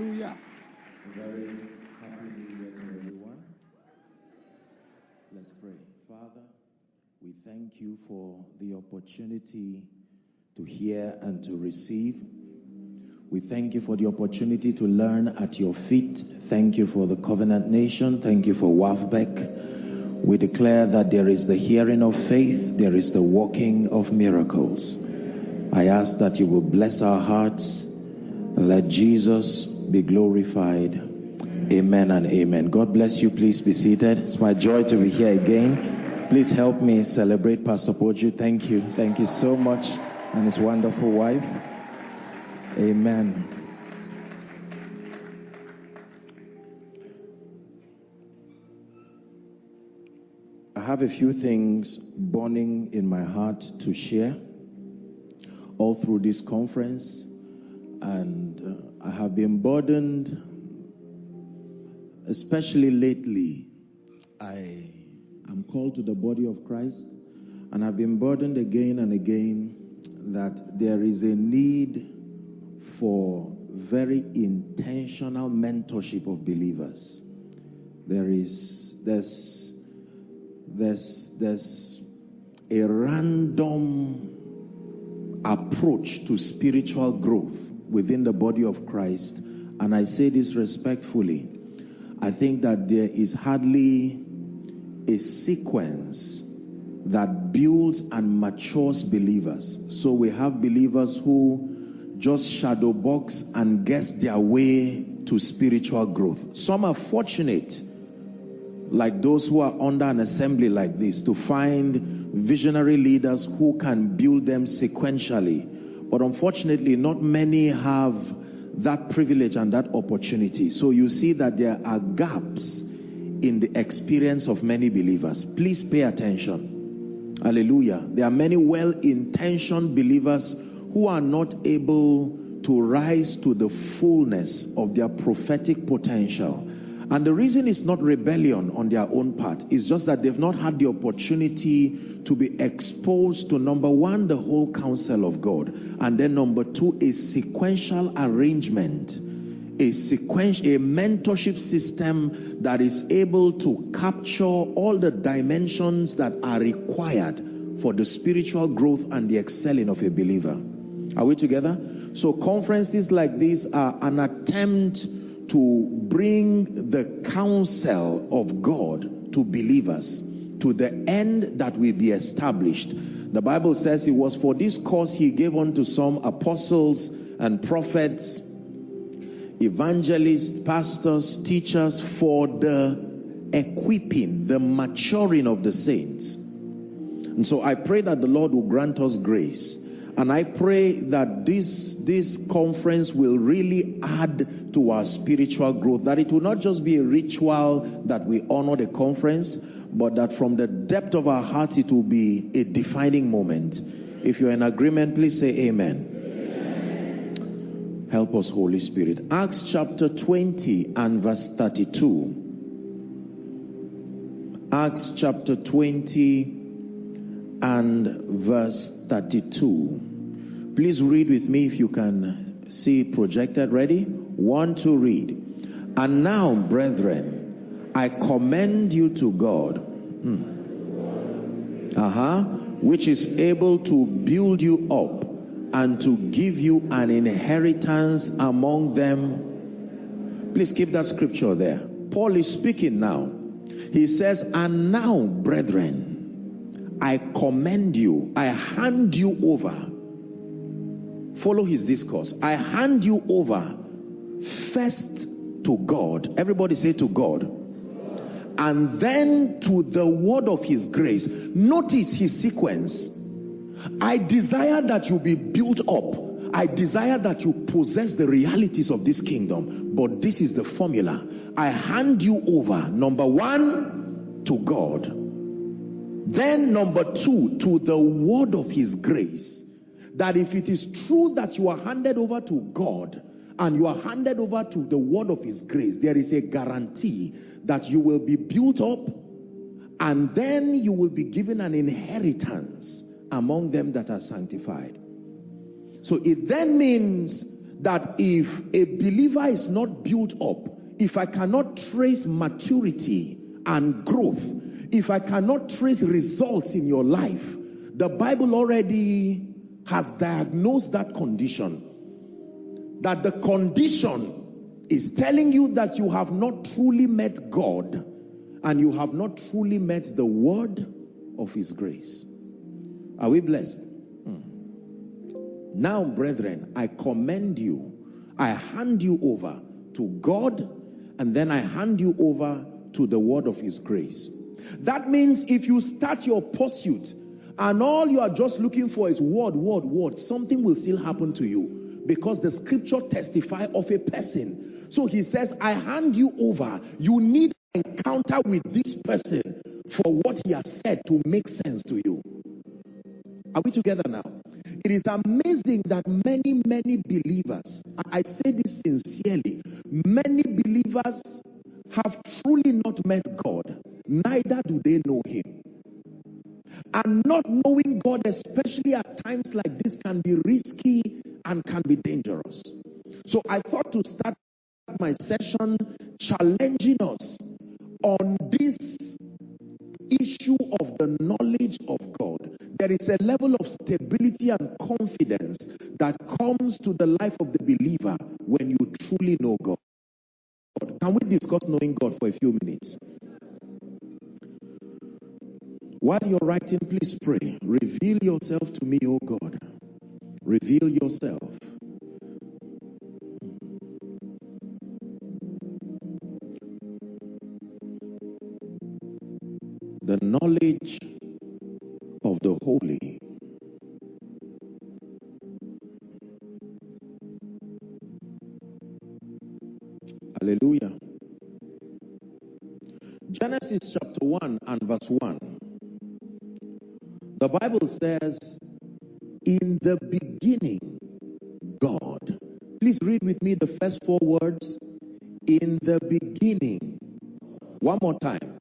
Hallelujah. A very happy new year to everyone. Let's pray. Father, we thank you for the opportunity to hear and to receive. We thank you for the opportunity to learn at your feet. Thank you for the Covenant Nation. Thank you for WAFBEC. We declare that there is the hearing of faith, there is the walking of miracles. I ask that you will bless our hearts, let Jesus be glorified. Amen and amen. God bless you. Please be seated. It's my joy to be here again. Please help me celebrate Pastor Poju. Thank you. Thank you so much. And his wonderful wife. Amen. I have a few things burning in my heart to share all through this conference, and I have been burdened, especially lately. I am called to the body of Christ, and I've been burdened again and again that there is a need for very intentional mentorship of believers. There's a random approach to spiritual growth within the body of Christ, and I say this respectfully. I think that there is hardly a sequence that builds and matures believers. So we have believers who just shadow box and guess their way to spiritual growth. Some are fortunate, like those who are under an assembly like this, to find visionary leaders who can build them sequentially. But unfortunately, not many have that privilege and that opportunity. So you see that there are gaps in the experience of many believers. Please pay attention. Hallelujah. There are many well-intentioned believers who are not able to rise to the fullness of their prophetic potential. And the reason is not rebellion on their own part. It's just that they've not had the opportunity to be exposed to, number one, the whole counsel of God. And then number two, a sequential arrangement, a mentorship system that is able to capture all the dimensions that are required for the spiritual growth and the excelling of a believer. Are we together? So conferences like this are an attempt to bring the counsel of God to believers to the end that will be established. The Bible says it was for this cause he gave unto some apostles and prophets, evangelists, pastors, teachers, for the equipping, the maturing of the saints. And so I pray that the Lord will grant us grace. And I pray that this conference will really add to our spiritual growth. That it will not just be a ritual that we honor the conference, but that from the depth of our hearts it will be a defining moment. If you're in agreement, please say amen. Amen. Help us, Holy Spirit. Acts chapter 20 and verse 32. Acts chapter 20 and verse 32. Please read with me if you can see it projected. Ready? 1, 2, read. And now, brethren, I commend you to God, which is able to build you up and to give you an inheritance among them. Please keep that scripture there. Paul is speaking now. He says, and now, brethren, I commend you, I hand you over. Follow his discourse. I hand you over first to God. Everybody say to God. And then to the word of his grace. Notice his sequence. I desire that you be built up. I desire that you possess the realities of this kingdom. But this is the formula. I hand you over, number one, to God. Then number two, to the word of his grace. That if it is true that you are handed over to God and you are handed over to the word of his grace, there is a guarantee that you will be built up and then you will be given an inheritance among them that are sanctified. So it then means that if a believer is not built up, if I cannot trace maturity and growth, if I cannot trace results in your life, the Bible already has diagnosed that condition. That the condition is telling you that you have not truly met God and you have not truly met the word of his grace. Are we blessed? Now, brethren, I commend you. I hand you over to God, and then I hand you over to the word of his grace. That means if you start your pursuit and all you are just looking for is word, something will still happen to you, because the scripture testifies of a person. So he says, I hand you over. You need an encounter with this person for what he has said to make sense to you. Are we together now? It is amazing that many believers, I say this sincerely, many believers have truly not met God, neither do they know him. And not knowing God, especially at times like this, can be risky and can be dangerous. So I thought to start my session challenging us on this issue of the knowledge of God. There is a level of stability and confidence that comes to the life of the believer when you truly know God. Can we discuss knowing God for a few minutes? While you're writing, please pray. Reveal yourself to me, O God. Reveal yourself. The knowledge of the holy. Hallelujah. Genesis chapter 1 and verse 1. The Bible says, in the beginning, God. Please read with me the first four words. In the beginning. One more time.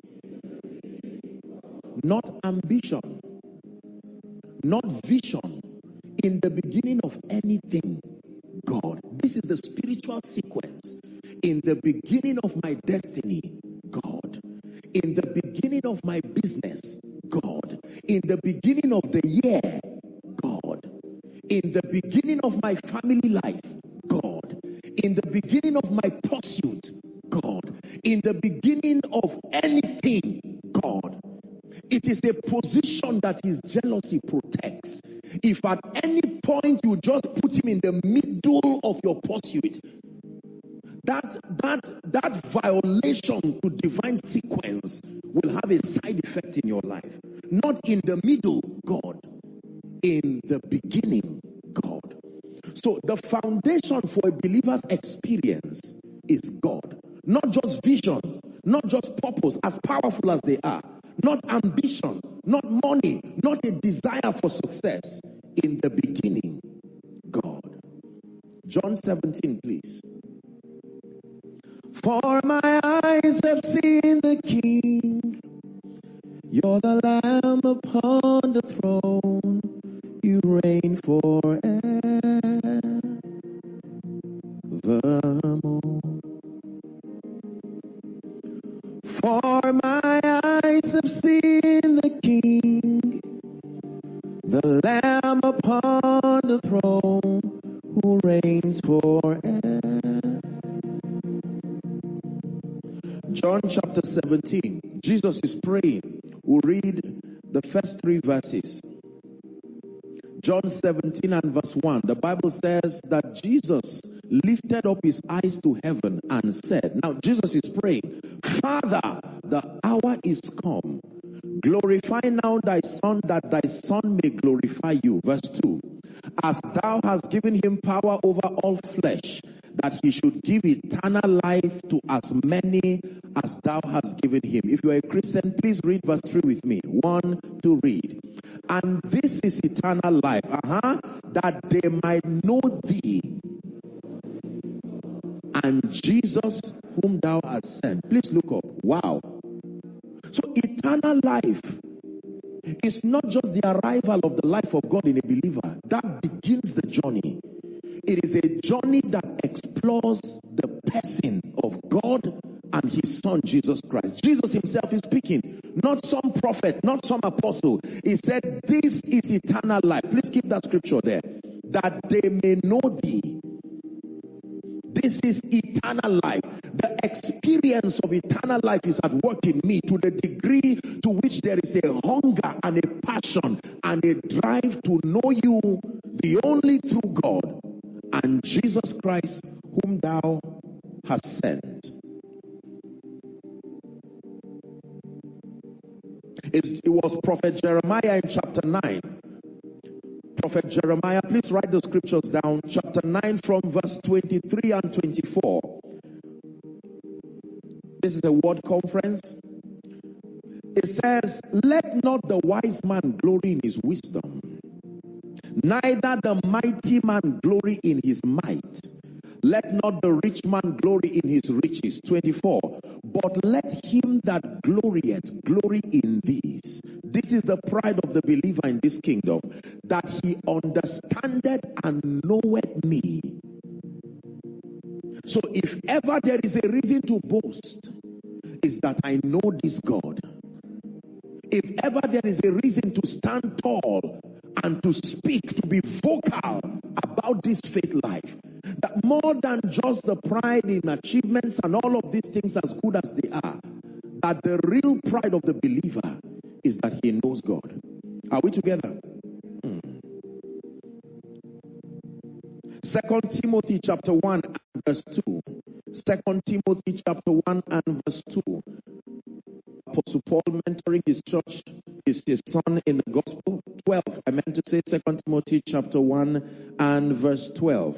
Not ambition. Not vision. In the beginning of anything, God. This is the spiritual sequence. In the beginning of my destiny, God. In the beginning of my business, God. In the beginning of the year, God. In the beginning of my family life, God. In the beginning of my pursuit, God. In the beginning of anything, God. It is a position that his jealousy protects. If at any point you just put him in the middle of your pursuit, that violation to divine sequence will have a side effect in your life. Not in the middle, God. In the beginning, God. So the foundation for a believer's experience is God. Not just vision, not just purpose, as powerful as they are. Not ambition, not money, not a desire for success. In the beginning, God. John 17, please. For my eyes have seen the King. You're the Lamb upon the throne. You reign forevermore. For my eyes have seen the King, the Lamb upon the throne, who reigns forever. John chapter 17. Jesus is praying. We'll read the first three verses. John 17 and verse 1. The Bible says that Jesus lifted up his eyes to heaven and said, now Jesus is praying, Father, the hour is come. Glorify now thy Son, that thy Son may glorify you. Verse 2. As thou hast given him power over all flesh, that he should give eternal life to as many as thou hast given him. If you are a Christian, please read verse 3 with me. 1, 2, read. And this is eternal life, that they might know thee and Jesus whom thou hast sent. Please look up. Wow. So eternal life is not just the arrival of the life of God in a believer. That begins the journey. It is a journey that explores the person of God and his son Jesus Christ. Jesus himself is speaking, not some prophet, not some apostle. He said, this is eternal life. Please keep that scripture there. That they may know thee. This is eternal life. The experience of eternal life is at work in me to the degree to which there is a hunger and a passion and a drive to know you, the only true God, and Jesus Christ, whom thou hast sent. It was Prophet Jeremiah in chapter 9. Prophet Jeremiah, please write the scriptures down. Chapter 9 from verse 23 and 24. This is a word conference. It says, let not the wise man glory in his wisdom, neither the mighty man glory in his might. Let not the rich man glory in his riches. 24. But let him that glorieth glory in these. This is the pride of the believer in this kingdom, that he understandeth and knoweth me. So if ever there is a reason to boast, is that I know this God. If ever there is a reason to stand tall and to speak, to be vocal about this faith life, that more than just the pride in achievements and all of these things as good as they are, that the real pride of the believer is that he knows God. Are we together? 2 Timothy chapter 1 and verse 2. 2 Timothy chapter 1 and verse 2. Apostle Paul mentoring his church, his son in the gospel. 12. I meant to say 2 Timothy chapter 1 and verse 12.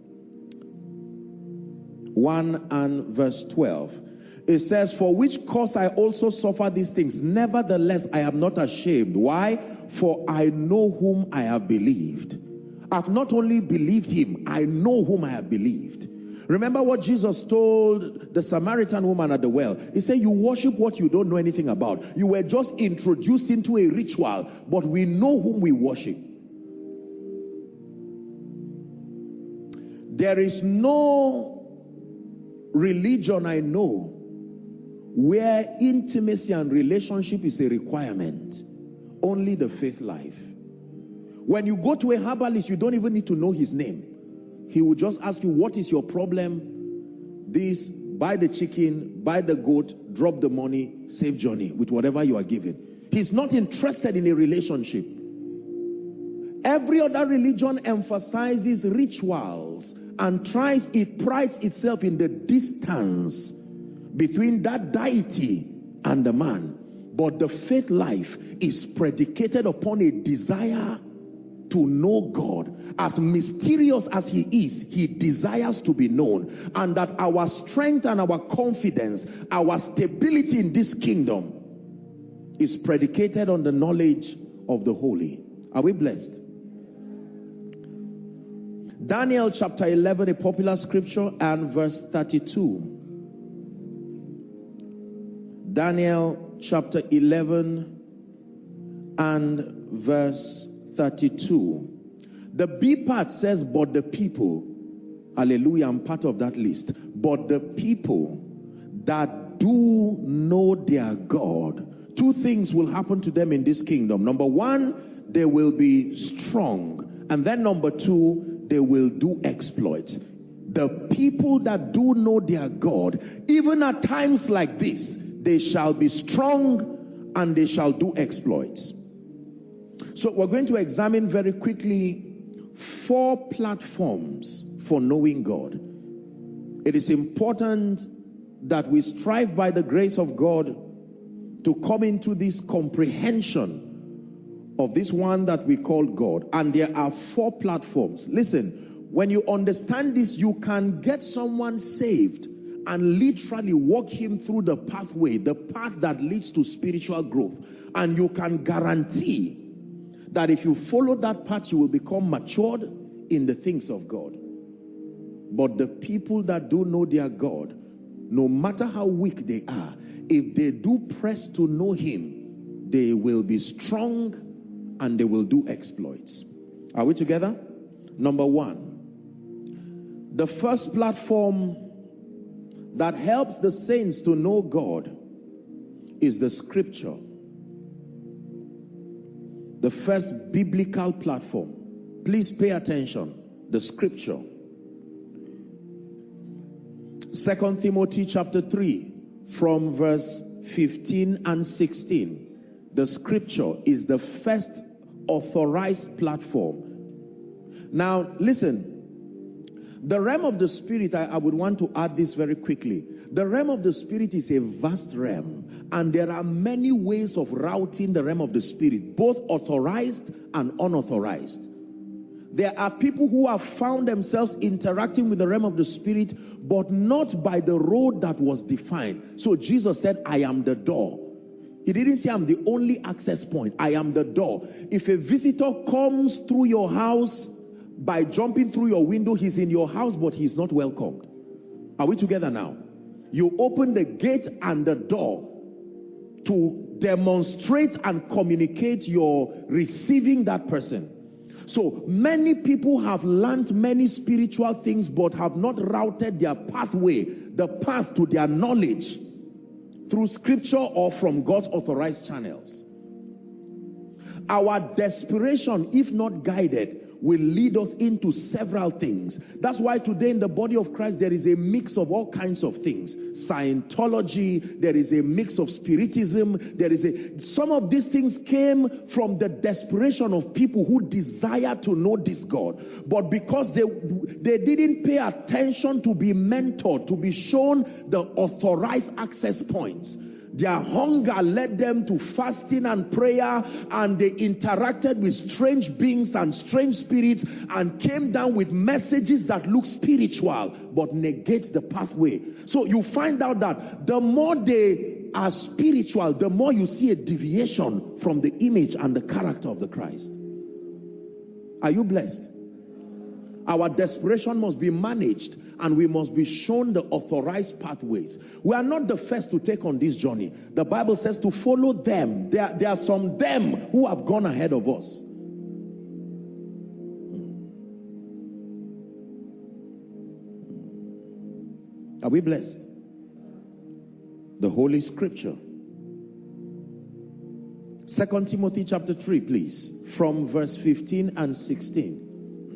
1 and verse 12. It says, for which cause I also suffer these things. Nevertheless, I am not ashamed. Why? For I know whom I have believed. I've not only believed him, I know whom I have believed. Remember what Jesus told the Samaritan woman at the well. He said, you worship what you don't know anything about. You were just introduced into a ritual, but we know whom we worship. There is no religion I know where intimacy and relationship is a requirement. Only the faith life. When you go to a herbalist, you don't even need to know his name. He will just ask you, what is your problem? This, buy the chicken, buy the goat, drop the money, save journey with whatever you are given. He's not interested in a relationship. Every other religion emphasizes rituals and prides itself in the distance between that deity and the man. But the faith life is predicated upon a desire to know God. As mysterious as he is, he desires to be known. And that our strength and our confidence, our stability in this kingdom is predicated on the knowledge of the holy. Are we blessed? Daniel chapter 11, a popular scripture, and verse 32. Daniel chapter 11 and verse 32. The B part says, but the people, hallelujah, I'm part of that list. But the people that do know their God, two things will happen to them in this kingdom. Number one, they will be strong. And then number two, they will do exploits. The people that do know their God, even at times like this, they shall be strong and they shall do exploits. So we're going to examine very quickly 4 platforms for knowing God. It is important that we strive by the grace of God to come into this comprehension of this one that we call God. And there are 4 platforms. Listen, when you understand this, you can get someone saved and literally walk him through the pathway, the path that leads to spiritual growth. And you can guarantee that if you follow that path, you will become matured in the things of God. But the people that do know their God, no matter how weak they are, if they do press to know him, they will be strong and they will do exploits. Are we together? Number 1, The first platform that helps the saints to know God is the scripture. The first biblical platform. Please pay attention. The scripture. 2 Timothy chapter 3 from verse 15 and 16. The scripture is the first authorized platform. Now listen. The realm of the spirit, I would want to add this very quickly. The realm of the spirit is a vast realm, and there are many ways of routing the realm of the spirit, both authorized and unauthorized. There are people who have found themselves interacting with the realm of the spirit, but not by the road that was defined. So Jesus said, I am the door. He didn't say I'm the only access point. I am the door. If a visitor comes through your house by jumping through your window, he's in your house, but he's not welcomed. Are we together now? You open the gate and the door to demonstrate and communicate your receiving that person. So many people have learned many spiritual things, but have not routed their pathway, the path to their knowledge, through scripture or from God's authorized channels. Our desperation, if not guided, will lead us into several things. That's why today in the body of Christ there is a mix of all kinds of things. Scientology, there is a mix of spiritism, some of these things came from the desperation of people who desire to know this God. But because they didn't pay attention to be mentored, to be shown the authorized access points, their hunger led them to fasting and prayer, and they interacted with strange beings and strange spirits and came down with messages that look spiritual but negate the pathway. So you find out that the more they are spiritual, the more you see a deviation from the image and the character of the Christ. Are you blessed? Our desperation must be managed, and we must be shown the authorized pathways. We are not the first to take on this journey. The Bible says to follow them. There are some them who have gone ahead of us. Are we blessed? The Holy Scripture. 2 Timothy chapter 3, please, from verse 15 and 16.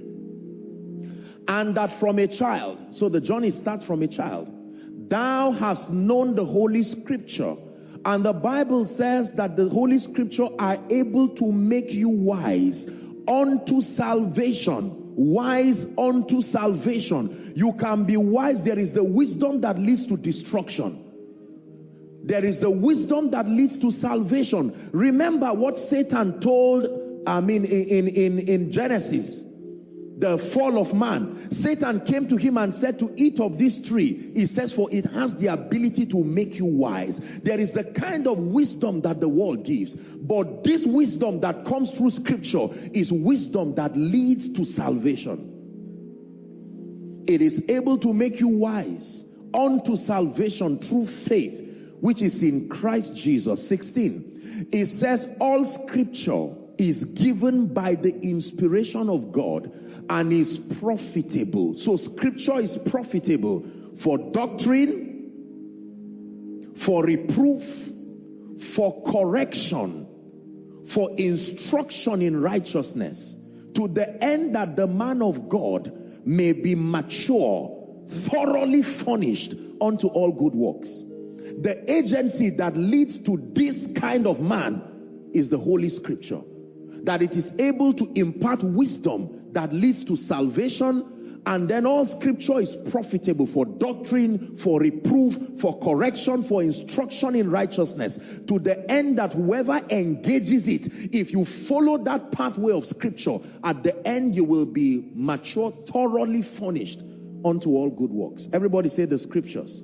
And that from a child, so the journey starts from a child, thou hast known the Holy Scripture. And the Bible says that the Holy Scripture are able to make you wise unto salvation. Wise unto salvation. You can be wise. There is the wisdom that leads to destruction. There is the wisdom that leads to salvation. Remember what Satan told, in Genesis, the fall of man. Satan came to him and said to eat of this tree. He says, for it has the ability to make you wise. There is the kind of wisdom that the world gives. But this wisdom that comes through scripture is wisdom that leads to salvation. It is able to make you wise unto salvation through faith, which is in Christ Jesus. 16. It says, all scripture is given by the inspiration of God and is profitable. So scripture is profitable for doctrine, for reproof, for correction, for instruction in righteousness, to the end that the man of God may be mature, thoroughly furnished unto all good works. The agency that leads to this kind of man is the Holy Scripture. That it is able to impart wisdom that leads to salvation, and then all scripture is profitable for doctrine, for reproof, for correction, for instruction in righteousness, to the end that whoever engages it, if you follow that pathway of scripture, at the end you will be mature, thoroughly furnished unto all good works. Everybody say the scriptures.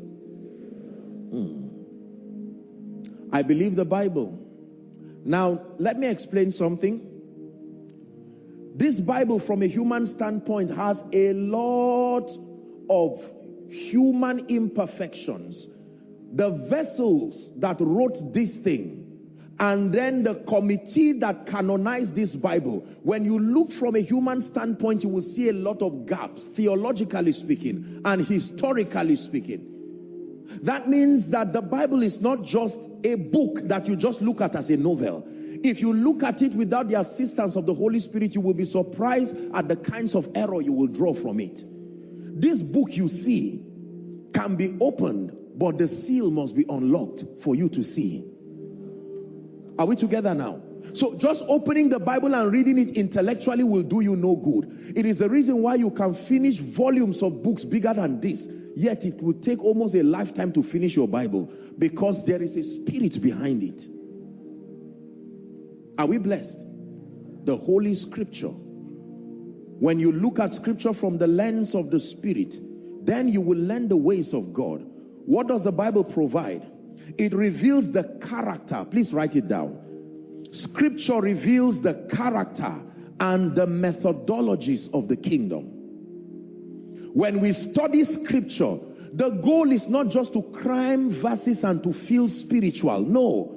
I believe the Bible. Now, let me explain something. This Bible, from a human standpoint, has a lot of human imperfections. The vessels that wrote this thing And then the committee that canonized this Bible, when you look from a human standpoint, you will see a lot of gaps, theologically speaking and historically speaking. That means that the Bible is not just a book that you just look at as a novel. If you look at it without the assistance of the Holy Spirit, you will be surprised at the kinds of error you will draw from it. This book you see can be opened, but the seal must be unlocked for you to see. Are we together now? So just opening the Bible and reading it intellectually will do you no good. It is the reason why you can finish volumes of books bigger than this, yet it will take almost a lifetime to finish your Bible, because there is a spirit behind it. Are we blessed? The Holy Scripture. When you look at Scripture from the lens of the Spirit, then you will learn the ways of God. What does the Bible provide? It reveals the character. Please write it down. Scripture reveals the character and the methodologies of the kingdom. When we study Scripture, the goal is not just to cram verses and to feel spiritual. No.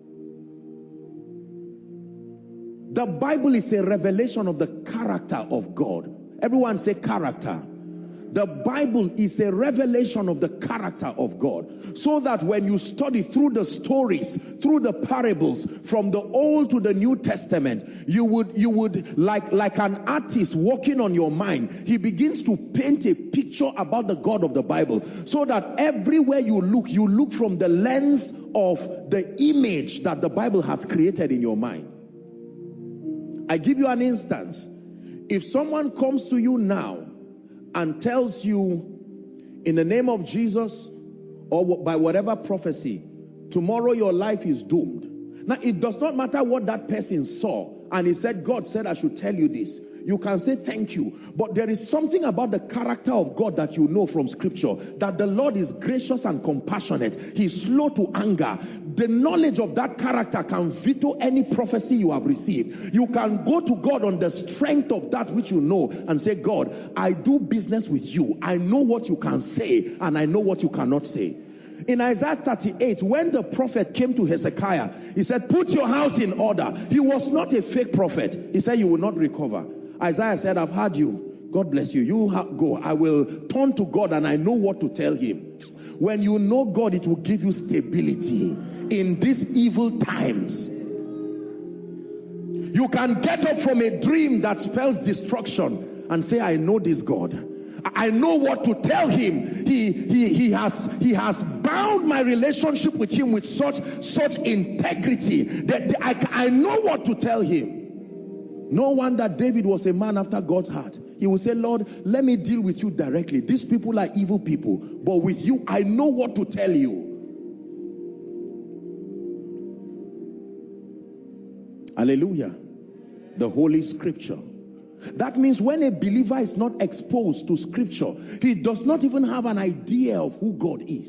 The Bible is a revelation of the character of God. Everyone say character. The Bible is a revelation of the character of God. So that when you study through the stories, through the parables, from the Old to the New Testament, you would like an artist walking on your mind, he begins to paint a picture about the God of the Bible. So that everywhere you look from the lens of the image that the Bible has created in your mind. I give you an instance. If someone comes to you now and tells you, in the name of Jesus, or by whatever prophecy, tomorrow your life is doomed. Now, it does not matter what that person saw, and he said, God said I should tell you this. You can say thank you, but there is something about the character of God that you know from Scripture, that the Lord is gracious and compassionate. He's slow to anger. The knowledge of that character can veto any prophecy you have received. You can go to God on the strength of that which you know and say, God, I do business with you. I know what you can say and I know what you cannot say. In Isaiah 38, when the prophet came to Hezekiah, he said, put your house in order. He was not a fake prophet. He said, you will not recover. Isaiah said, I've heard you. God bless you. You go. I will turn to God and I know what to tell him. When you know God, it will give you stability in these evil times. You can get up from a dream that spells destruction and say, I know this God. I know what to tell him. He has bound my relationship with him with such integrity that I know what to tell him. No wonder David was a man after God's heart. He would say, Lord, let me deal with you directly. These people are evil people, but with you, I know what to tell you. Hallelujah. The Holy Scripture. That means when a believer is not exposed to Scripture, he does not even have an idea of who God is.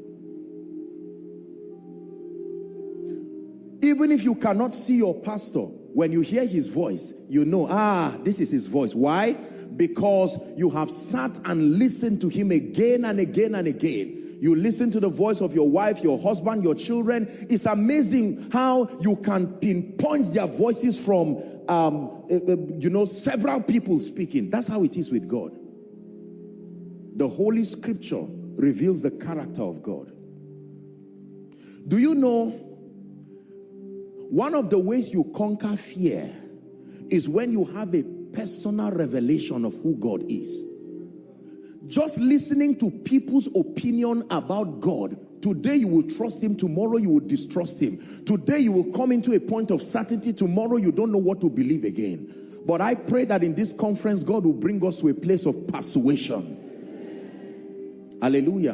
Even if you cannot see your pastor, when you hear his voice, you know, this is his voice. Why? Because you have sat and listened to him again and again and again. You listen to the voice of your wife, your husband, your children. It's amazing how you can pinpoint their voices from, several people speaking. That's how it is with God. The Holy Scripture reveals the character of God. Do you know, one of the ways you conquer fear is when you have a personal revelation of who God is. Just listening to people's opinion about God, today you will trust him, tomorrow you will distrust him. Today you will come into a point of certainty, tomorrow you don't know what to believe again. But I pray that in this conference, God will bring us to a place of persuasion. Hallelujah.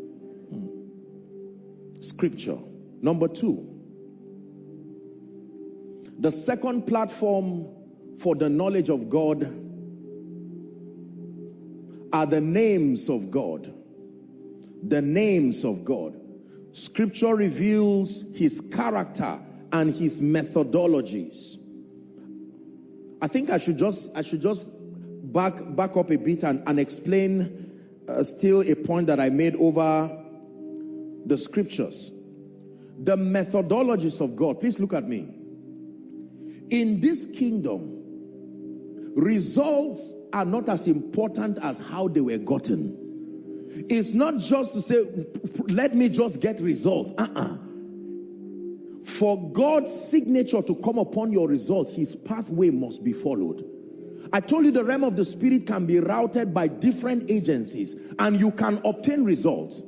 Scripture. Number 2. The second platform for the knowledge of God are the names of God. The names of God. Scripture reveals his character and his methodologies. I think I should just back up a bit and explain still a point that I made over the Scriptures. The methodologies of God. Please look at me. In this kingdom, results are not as important as how they were gotten. It's not just to say, let me just get results. For God's signature to come upon your results, his pathway must be followed. I told you the realm of the spirit can be routed by different agencies and you can obtain results.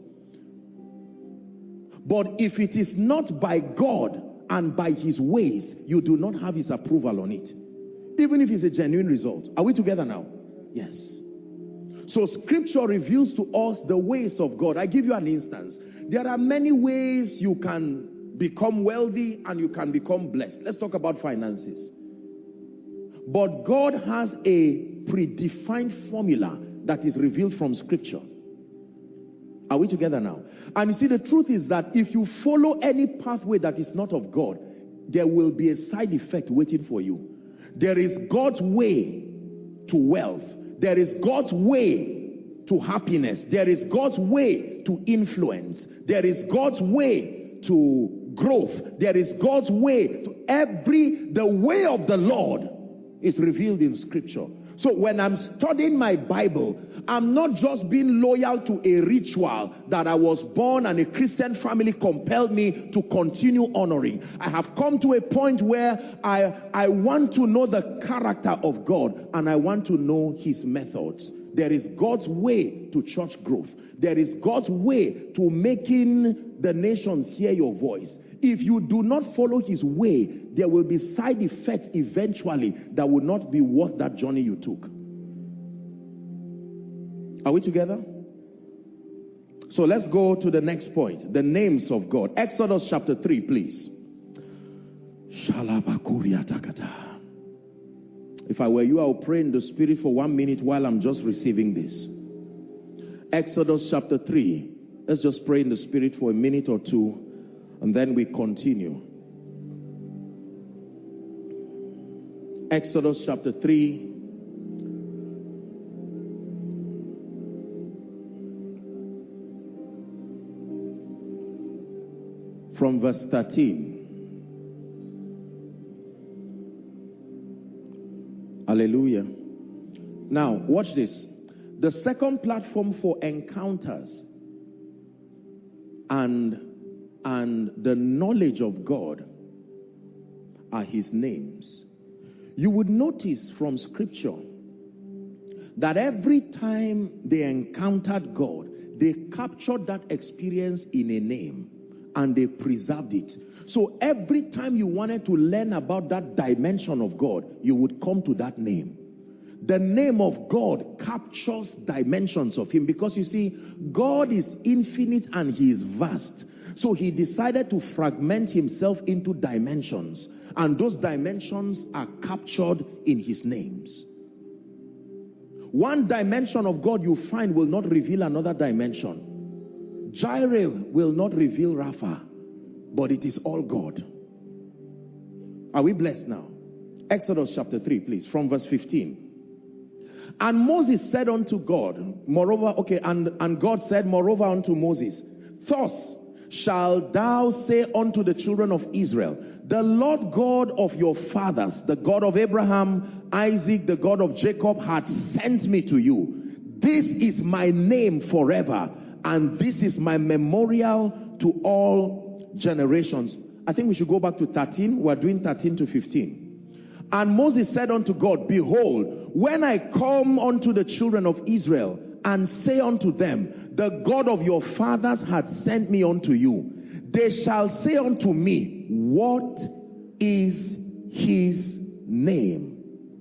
But if it is not by God and by his ways, you do not have his approval on it. Even if it's a genuine result. Are we together now? Yes. So scripture reveals to us the ways of God. I give you an instance. There are many ways you can become wealthy and you can become blessed. Let's talk about finances. But God has a predefined formula that is revealed from scripture. Are we together now? And you see, the truth is that if you follow any pathway that is not of God, there will be a side effect waiting for you. There is God's way to wealth. There is God's way to happiness. There is God's way to influence. There is God's way to growth. There is God's way to the way of the Lord is revealed in scripture. So when I'm studying my Bible, I'm not just being loyal to a ritual that I was born and a Christian family compelled me to continue honoring. I have come to a point where I want to know the character of God and I want to know his methods. There is God's way to church growth. There is God's way to making the nations hear your voice. If you do not follow his way, there will be side effects eventually that will not be worth that journey you took. Are we together? So let's go to the next point. The names of God. Exodus chapter 3, please. If I were you, I would pray in the spirit for 1 minute while I'm just receiving this. Exodus chapter 3. Let's just pray in the spirit for a minute or two. And then we continue. Exodus chapter 3. From verse 13. Hallelujah. Now, watch this. The second platform for encounters and the knowledge of God are his names. You would notice from scripture that every time they encountered God, they captured that experience in a name and they preserved it. So every time you wanted to learn about that dimension of God, you would come to that name. The name of God captures dimensions of him, because you see, God is infinite and he is vast. So he decided to fragment himself into dimensions, and those dimensions are captured in his names. One dimension of God you find will not reveal another dimension. Jireh will not reveal Rapha, but it is all God. Are we blessed now? Exodus chapter 3, please, from verse 15. And Moses said unto God, moreover, and God said, moreover unto Moses, thus shalt thou say unto the children of Israel, the Lord God of your fathers, the God of Abraham, Isaac, the God of Jacob, hath sent me to you. This is my name forever, and this is my memorial to all generations. I think we should go back to 13. We're doing 13 to 15. And Moses said unto God, behold, when I come unto the children of Israel and say unto them, the God of your fathers hath sent me unto you, they shall say unto me, what is his name?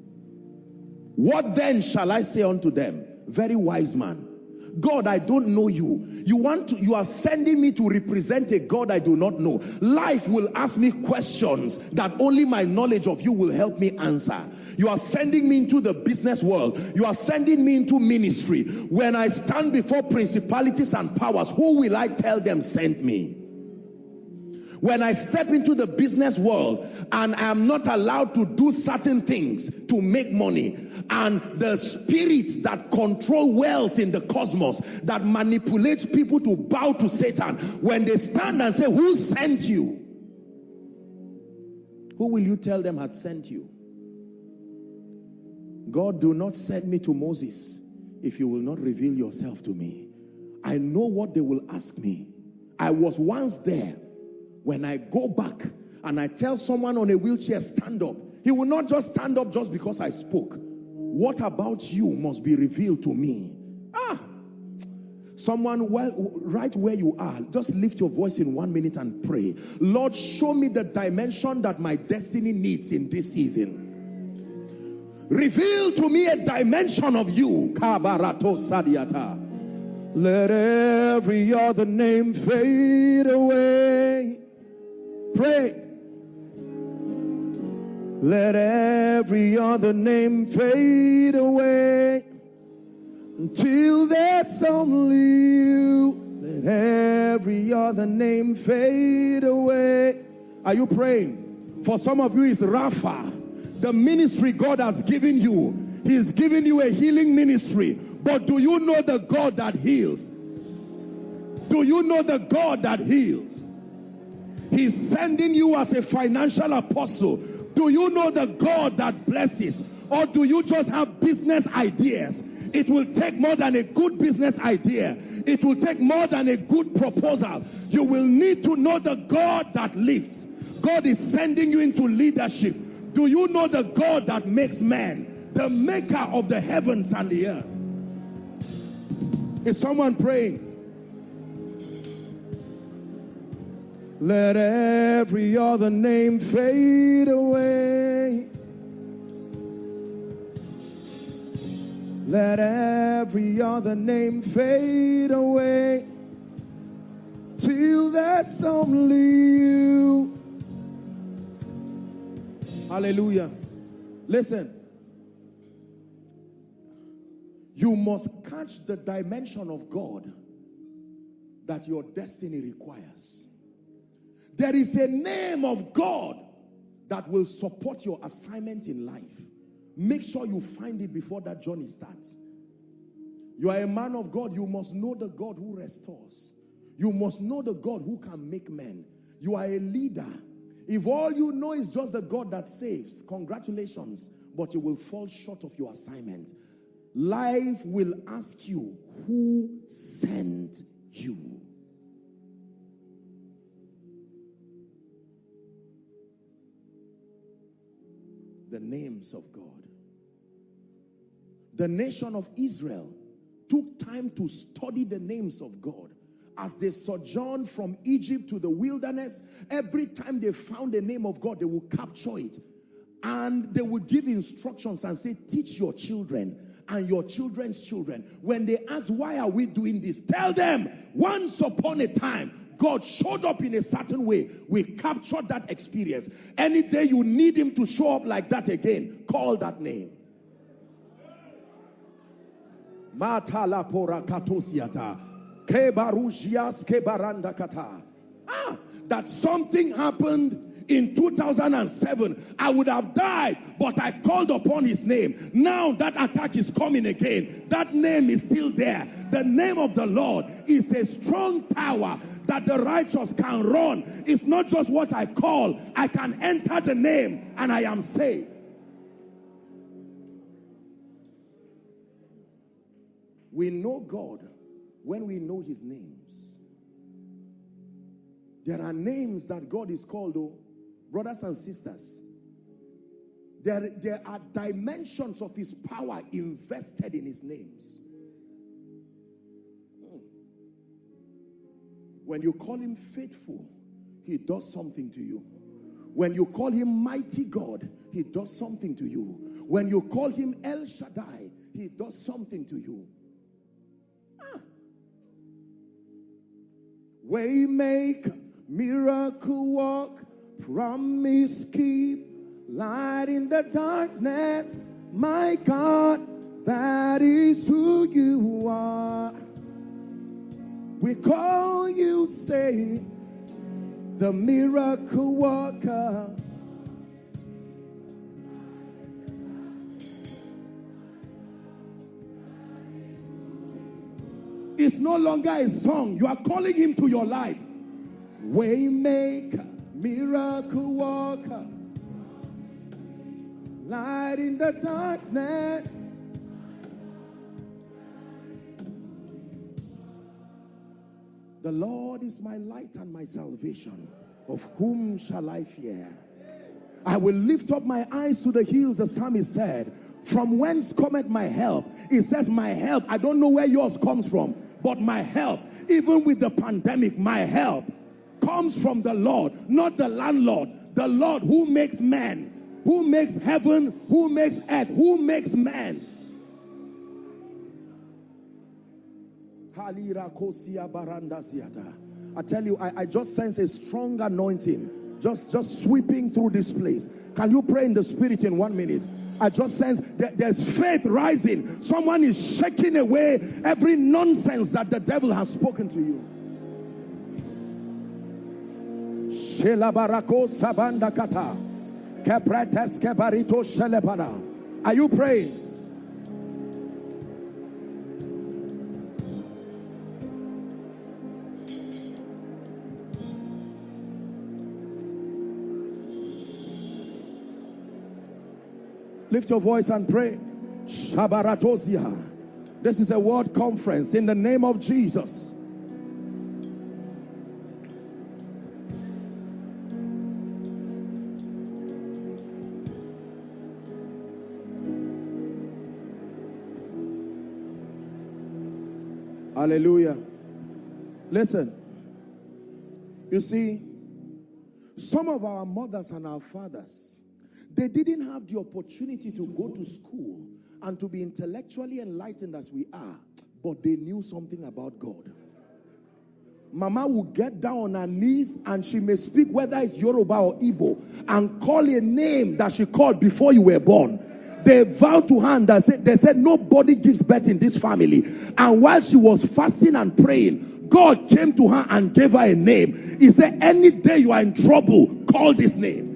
What then shall I say unto them? Very wise man. God, I don't know you. You are sending me to represent a God I do not know. Life will ask me questions that only my knowledge of you will help me answer. You are sending me into the business world. You are sending me into ministry. When I stand before principalities and powers, who will I tell them sent me? When I step into the business world and I am not allowed to do certain things to make money, and the spirits that control wealth in the cosmos, that manipulate people to bow to Satan, when they stand and say, who sent you? Who will you tell them had sent you? God, do not send me to Moses if you will not reveal yourself to me. I know what they will ask me. I was once there. When I go back and I tell someone on a wheelchair, stand up, he will not just stand up just because I spoke. What about you must be revealed to me? Someone, right where you are, just lift your voice in 1 minute and pray. Lord, show me the dimension that my destiny needs in this season. Reveal to me a dimension of you. Let every other name fade away. Pray. Let every other name fade away until there's only you. Let every other name fade away. Are you praying? For some of you, it's Rapha. The ministry God has given you. He's given you a healing ministry. But do you know the God that heals? Do you know the God that heals? He's sending you as a financial apostle. Do you know the God that blesses? Or do you just have business ideas? It will take more than a good business idea. It will take more than a good proposal. You will need to know the God that lifts. God is sending you into leadership. Do you know the God that makes man? The maker of the heavens and the earth. Is someone praying? Let every other name fade away. Let every other name fade away till there's only you. Hallelujah. Listen. You must catch the dimension of God that your destiny requires. There is a name of God that will support your assignment in life. Make sure you find it before that journey starts. You are a man of God. You must know the God who restores. You must know the God who can make men. You are a leader. If all you know is just the God that saves, congratulations, but you will fall short of your assignment. Life will ask you, who sent you? The names of God. The nation of Israel took time to study the names of God. As they sojourned from Egypt to the wilderness, every time they found the name of God, they would capture it. And they would give instructions and say, teach your children and your children's children. When they ask, why are we doing this? Tell them, once upon a time, God showed up in a certain way. We captured that experience. Any day you need him to show up like that again, call that name. That something happened in 2007. I would have died, but I called upon his name. Now that attack is coming again. That name is still there. The name of the Lord is a strong tower that the righteous can run. It's not just what I call. I can enter the name and I am saved. We know God when we know his names. There are names that God is called, though, brothers and sisters. There are dimensions of his power invested in his names. When you call him faithful, he does something to you. When you call him mighty God, he does something to you. When you call him El Shaddai, he does something to you. Waymaker, miracle walk, promise keep, light in the darkness, my God, that is who you are. We call you, say, the miracle worker. no longer a song. You are calling him to your life. Waymaker, miracle worker, light in the darkness. The Lord is my light and my salvation. Of whom shall I fear? I will lift up my eyes to the hills, the psalmist said. From whence cometh my help? It says my help. I don't know where yours comes from, but my help, even with the pandemic, my help comes from the Lord, not the landlord. The Lord who makes man, who makes heaven, who makes earth, who makes man. I tell you, I just sense a strong anointing just sweeping through this place. Can you pray in the spirit in 1 minute? I just sense that there's faith rising. Someone is shaking away every nonsense that the devil has spoken to you. Are you praying? Lift your voice and pray. Shabaratozia. This is a word conference in the name of Jesus. Hallelujah. Listen. You see, some of our mothers and our fathers, they didn't have the opportunity to go to school and to be intellectually enlightened as we are, but they knew something about God. Mama will get down on her knees and she may speak, whether it's Yoruba or Igbo, and call a name that she called before you were born. They vowed to her and they said nobody gives birth in this family. And while she was fasting and praying, God came to her and gave her a name. He said, any day you are in trouble, call this name.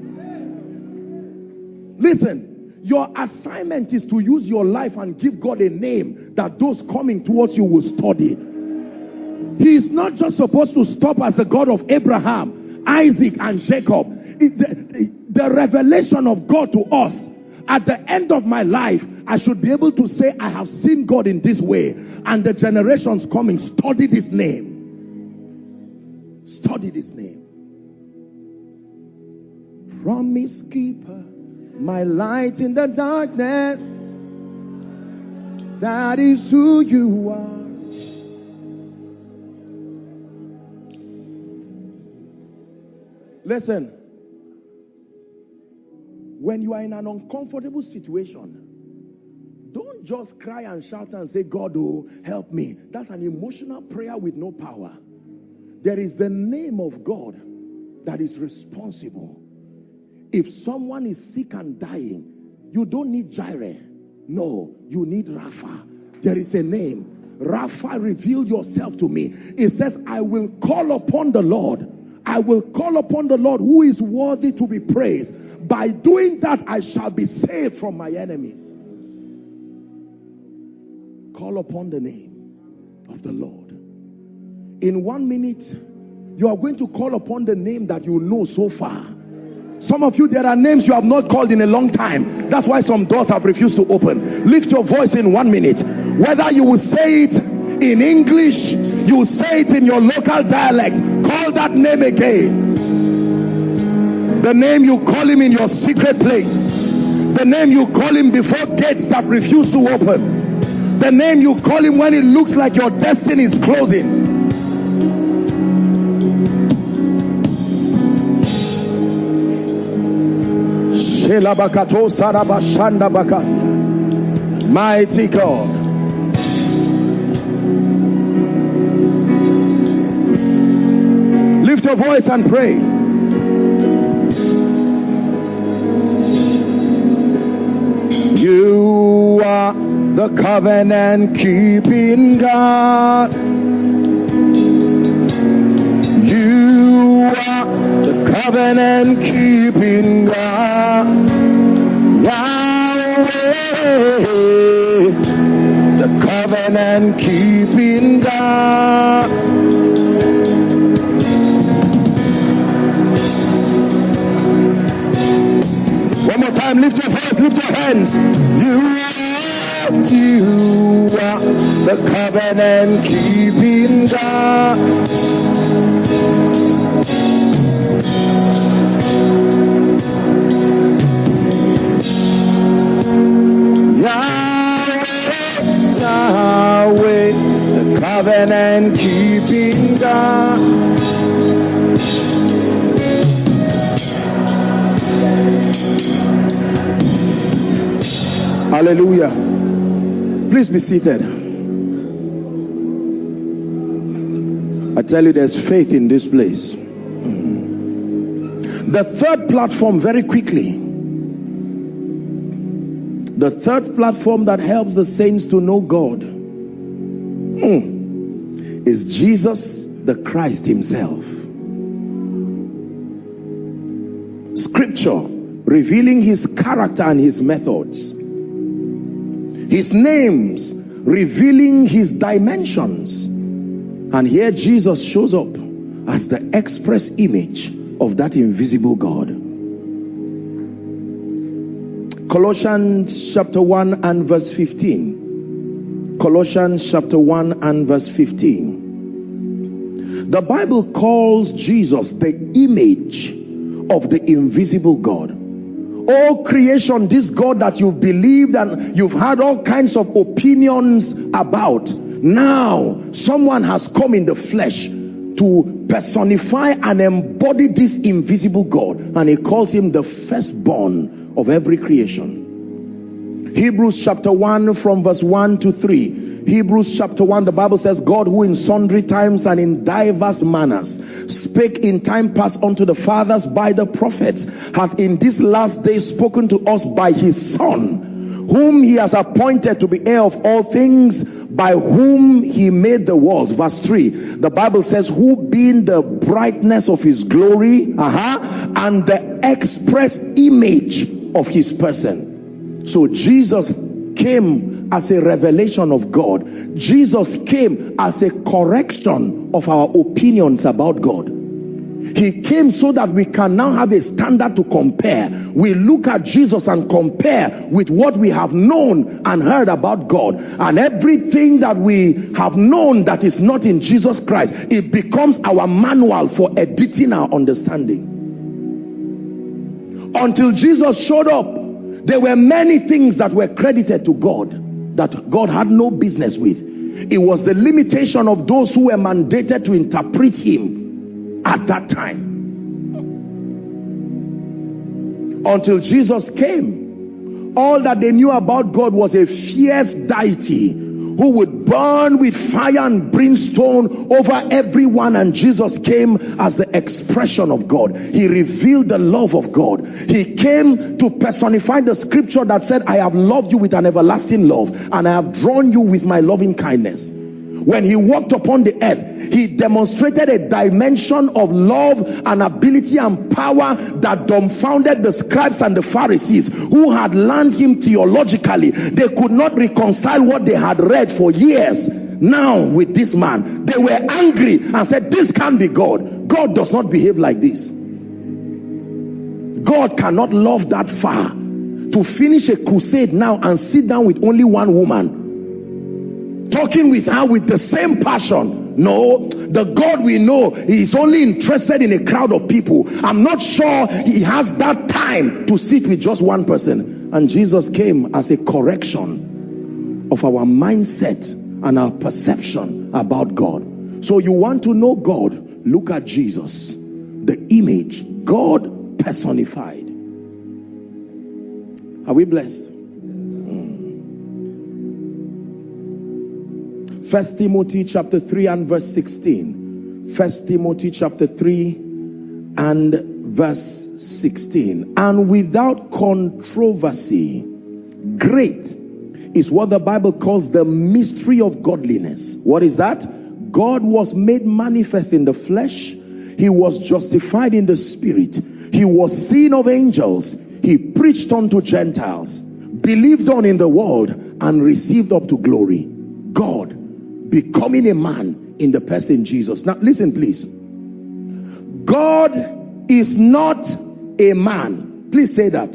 Listen, your assignment is to use your life and give God a name that those coming towards you will study. He is not just supposed to stop as the God of Abraham, Isaac, and Jacob. The revelation of God to us, at the end of my life, I should be able to say, I have seen God in this way. And the generations coming, study this name. Study this name. Promise keeper, my light in the darkness, that is who you are. Listen, when you are in an uncomfortable situation, don't just cry and shout and say, God, oh, help me. That's an emotional prayer with no power. There is the name of God that is responsible. If someone is sick and dying, you don't need Jireh. No, you need Rapha. There is a name. Rapha, reveal yourself to me. It says, I will call upon the Lord. I will call upon the Lord who is worthy to be praised. By doing that, I shall be saved from my enemies. Call upon the name of the Lord. In 1 minute, you are going to call upon the name that you know so far. Some of you, there are names you have not called in a long time. That's why some doors have refused to open. Lift your voice in 1 minute. Whether you will say it in English, you will say it in your local dialect, call that name again. The name you call him in your secret place. The name you call him before gates that refuse to open. The name you call him when it looks like your destiny is closing. Mighty God. Lift your voice and pray. You are the covenant keeping God. You are the covenant keeping God. Yahweh, the covenant keeping God. One more time, lift your voice, lift your hands. You are the covenant keeping God. Yahweh, the covenant keeping God. Hallelujah. Please be seated. I tell you, there's faith in this place. The third platform, very quickly. The third platform that helps the saints to know God is Jesus the Christ himself. Scripture revealing his character and his methods. His names revealing his dimensions. And here Jesus shows up as the express image of that invisible God. Colossians chapter 1 and verse 15. Colossians chapter 1 and verse 15. The Bible calls Jesus the image of the invisible God. Oh creation, this God that you've believed and you've had all kinds of opinions about, now someone has come in the flesh to personify and embody this invisible God, and he calls him the firstborn of every creation. Hebrews chapter 1 from verse 1 to 3. Hebrews chapter 1, the Bible says, God who in sundry times and in diverse manners spake in time past unto the fathers by the prophets, hath in this last day spoken to us by his Son, whom he has appointed to be heir of all things, by whom he made the worlds. Verse 3, the Bible says, who being the brightness of his glory, and the express image of his person. So Jesus came as a revelation of God. Jesus came as a correction of our opinions about God. He came so that we can now have a standard to compare. We look at Jesus and compare with what we have known and heard about God. And everything that we have known that is not in Jesus Christ, it becomes our manual for editing our understanding. Until Jesus showed up, there were many things that were credited to God that God had no business with. It was the limitation of those who were mandated to interpret him at that time. Until Jesus came, all that they knew about God was a fierce deity who would burn with fire and brimstone over everyone, and Jesus came as the expression of God. He revealed the love of God. He came to personify the scripture that said, I have loved you with an everlasting love, and I have drawn you with my loving kindness. When he walked upon the earth, he demonstrated a dimension of love and ability and power that dumbfounded the scribes and the Pharisees who had learned him theologically. They could not reconcile what they had read for years. Now with this man, they were angry and said, this can't be God. God does not behave like this. God cannot love that far to finish a crusade now and sit down with only one woman, talking with her with the same passion. No, the God we know, he is only interested in a crowd of people. I'm not sure he has that time to sit with just one person. And Jesus came as a correction of our mindset and our perception about God. So you want to know God, look at Jesus, the image, God personified. Are we blessed? 1 Timothy chapter 3 and verse 16. 1 Timothy chapter 3 and verse 16. And without controversy, great is what the Bible calls the mystery of godliness. What is that? God was made manifest in the flesh. He was justified in the spirit. He was seen of angels. He preached unto Gentiles, believed on in the world, and received up to glory. God becoming a man in the person Jesus. Now listen please. God is not a man. Please say that.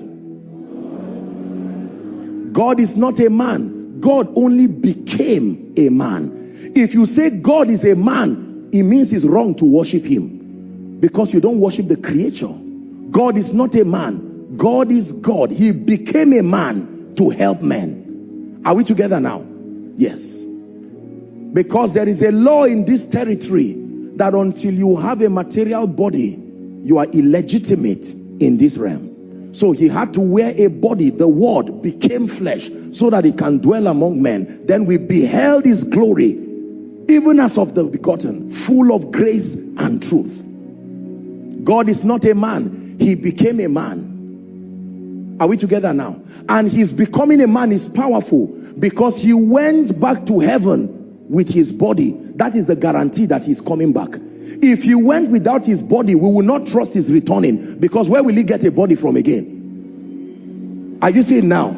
God is not a man. God only became a man. If you say God is a man, it means it's wrong to worship him, because you don't worship the creature. God is not a man. God is God. He became a man to help men. Are we together now? Yes. Because there is a law in this territory that until you have a material body, you are illegitimate in this realm. So he had to wear a body. The word became flesh so that he can dwell among men. Then we beheld his glory, even as of the begotten, full of grace and truth. God is not a man. He became a man. Are we together now? And his becoming a man is powerful because he went back to heaven with his body. That is the guarantee that he's coming back. If he went without his body, we will not trust his returning, because where will he get a body from again? Are you seeing now?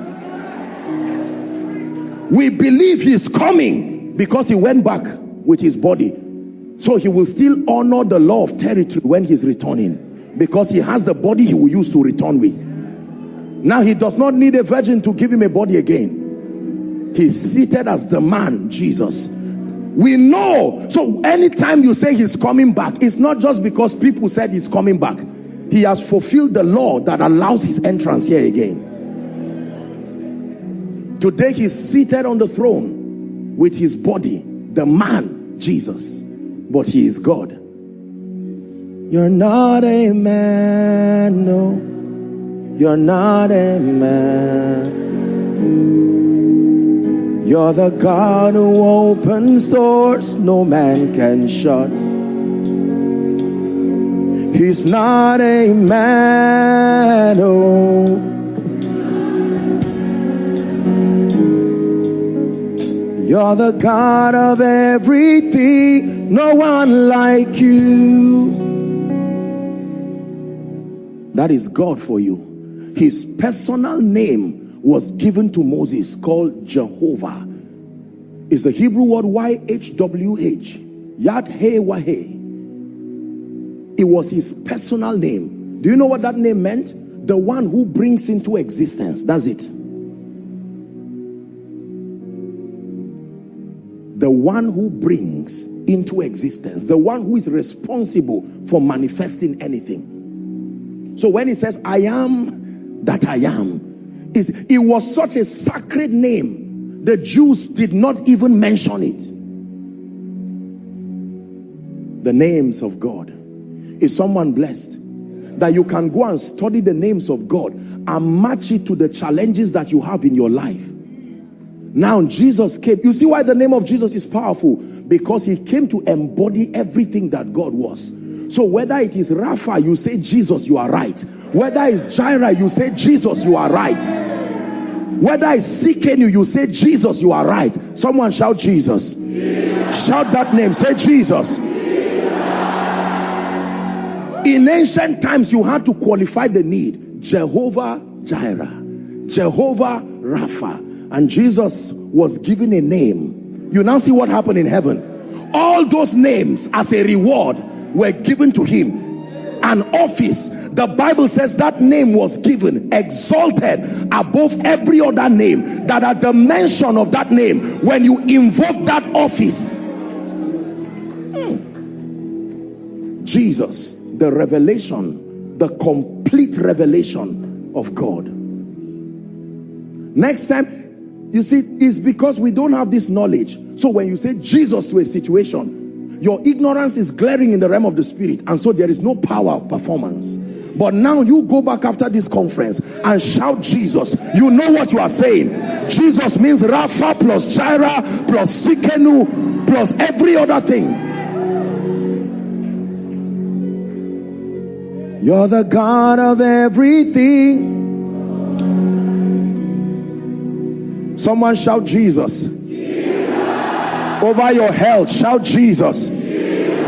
We believe he's coming because he went back with his body. So he will still honor the law of territory when he's returning, because he has the body he will use to return with. Now he does not need a virgin to give him a body again. He's seated as the man, Jesus. We know. So anytime you say he's coming back, it's not just because people said he's coming back. He has fulfilled the law that allows his entrance here again. Today he's seated on the throne with his body, the man, Jesus. But he is God. You're not a man, no. You're not a man. You're the God who opens doors no man can shut. He's not a man, oh. You're the God of everything, no one like you. That is God for you. His personal name was given to Moses, called Jehovah. It's the Hebrew word YHWH, Yad-Heh-Wah-Heh. It was his personal name. Do you know what that name meant? The one who brings into existence. That's it. The one who brings into existence. The one who is responsible for manifesting anything. So when he says, I am that I am, it was such a sacred name, the Jews did not even mention it. The names of God. Is someone blessed that you can go and study the names of God and match it to the challenges that you have in your life? Now Jesus came. You see why the name of Jesus is powerful? Because he came to embody everything that God was. So whether it is Rapha, you say Jesus, you are right. Whether it's Jireh, you say Jesus, you are right. Whether it's Sikenu, you say Jesus, you are right. Someone shout Jesus. Jesus. Shout that name. Say Jesus. Jesus. In ancient times, you had to qualify the need. Jehovah Jireh, Jehovah Rapha. And Jesus was given a name. You now see what happened in heaven. All those names as a reward were given to him. An office. The Bible says that name was given, exalted above every other name. That at the mention of that name, when you invoke that office, Jesus, the revelation, the complete revelation of God. Next time, you see, it's because we don't have this knowledge. So when you say Jesus to a situation, your ignorance is glaring in the realm of the spirit, and so there is no power of performance. But now you go back after this conference and shout Jesus. You know what you are saying. Jesus means Rapha plus Jireh plus Sikenu plus every other thing. You're the God of everything. Someone shout Jesus. Jesus. Over your health, shout Jesus. Jesus.